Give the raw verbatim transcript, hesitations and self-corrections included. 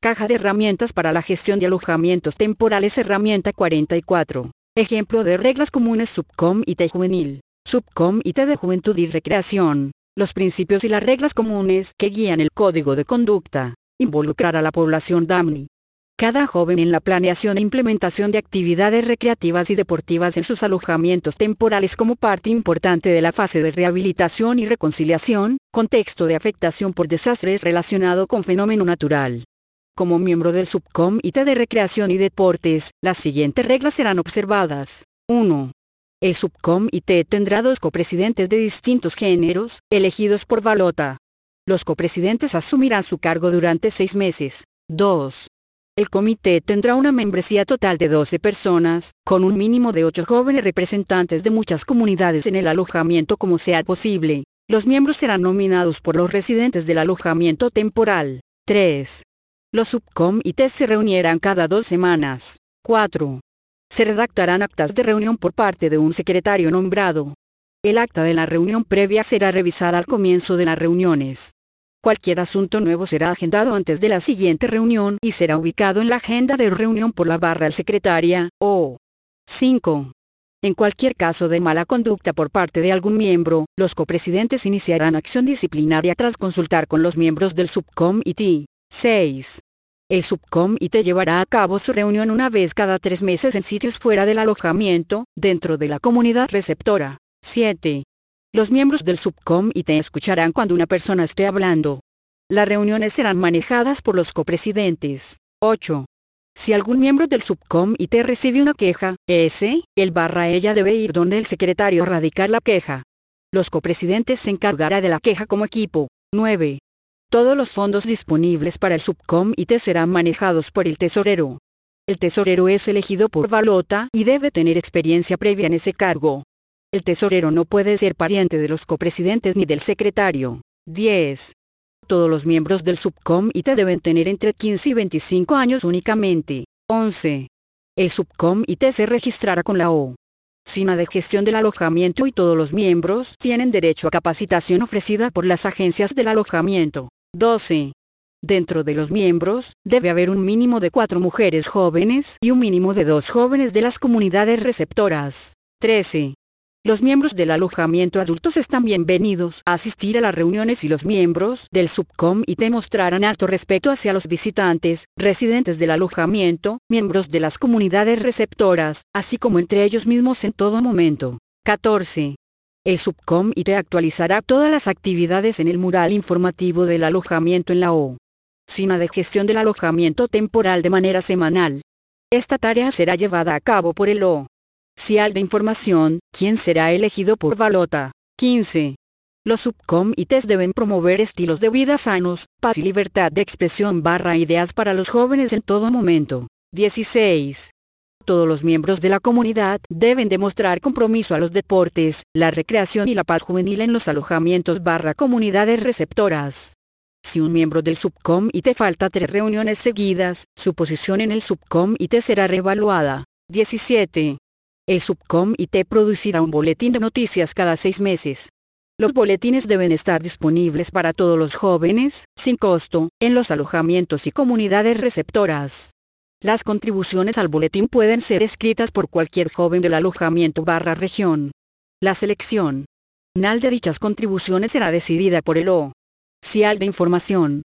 Caja de herramientas para la gestión de alojamientos temporales. Herramienta cuarenta y cuatro. Ejemplo de reglas comunes. Subcomité juvenil. Subcomité de juventud y recreación. Los principios y las reglas comunes que guían el código de conducta. Involucrar a la población D A M N I. Cada joven en la planeación e implementación de actividades recreativas y deportivas en sus alojamientos temporales como parte importante de la fase de rehabilitación y reconciliación, contexto de afectación por desastres relacionado con fenómeno natural. Como miembro del Subcomité de Recreación y Deportes, las siguientes reglas serán observadas. uno. El subcomité tendrá dos copresidentes de distintos géneros, elegidos por balota. Los copresidentes asumirán su cargo durante seis meses. dos. El comité tendrá una membresía total de doce personas, con un mínimo de ocho jóvenes representantes de muchas comunidades en el alojamiento como sea posible. Los miembros serán nominados por los residentes del alojamiento temporal. tres. Los subcomités se reunirán cada dos semanas. cuatro. Se redactarán actas de reunión por parte de un secretario nombrado. El acta de la reunión previa será revisada al comienzo de las reuniones. Cualquier asunto nuevo será agendado antes de la siguiente reunión y será ubicado en la agenda de reunión por la barra al secretaria, o cinco. En cualquier caso de mala conducta por parte de algún miembro, los copresidentes iniciarán acción disciplinaria tras consultar con los miembros del subcomité. seis. El subcomité llevará a cabo su reunión una vez cada tres meses en sitios fuera del alojamiento, dentro de la comunidad receptora. siete. Los miembros del subcomité escucharán cuando una persona esté hablando. Las reuniones serán manejadas por los copresidentes. ocho. Si algún miembro del subcomité recibe una queja, ese, él barra ella debe ir donde el secretario a radicar la queja. Los copresidentes se encargarán de la queja como equipo. nueve. Todos los fondos disponibles para el subcomité serán manejados por el tesorero. El tesorero es elegido por balota y debe tener experiencia previa en ese cargo. El tesorero no puede ser pariente de los copresidentes ni del secretario. diez. Todos los miembros del subcomité deben tener entre quince y veinticinco años únicamente. once. El subcomité se registrará con la Oficina de Gestión del Alojamiento y todos los miembros tienen derecho a capacitación ofrecida por las agencias del alojamiento. doce. Dentro de los miembros, debe haber un mínimo de cuatro mujeres jóvenes y un mínimo de dos jóvenes de las comunidades receptoras. trece. Los miembros del alojamiento adultos están bienvenidos a asistir a las reuniones y los miembros del subcomité mostrarán alto respeto hacia los visitantes, residentes del alojamiento, miembros de las comunidades receptoras, así como entre ellos mismos en todo momento. catorce. El subcomité actualizará todas las actividades en el mural informativo del alojamiento en la Oficina de Gestión del Alojamiento Temporal de manera semanal. Esta tarea será llevada a cabo por el oficial de información, quien será elegido por balota. quince. Los subcomités deben promover estilos de vida sanos, paz y libertad de expresión barra ideas para los jóvenes en todo momento. dieciséis. Todos los miembros de la comunidad deben demostrar compromiso a los deportes, la recreación y la paz juvenil en los alojamientos barra comunidades receptoras. Si un miembro del subcomité falta tres reuniones seguidas, su posición en el subcomité será reevaluada. diecisiete. El subcomité producirá un boletín de noticias cada seis meses. Los boletines deben estar disponibles para todos los jóvenes, sin costo, en los alojamientos y comunidades receptoras. Las contribuciones al boletín pueden ser escritas por cualquier joven del alojamiento barra región. La selección final de dichas contribuciones será decidida por el oficial de información.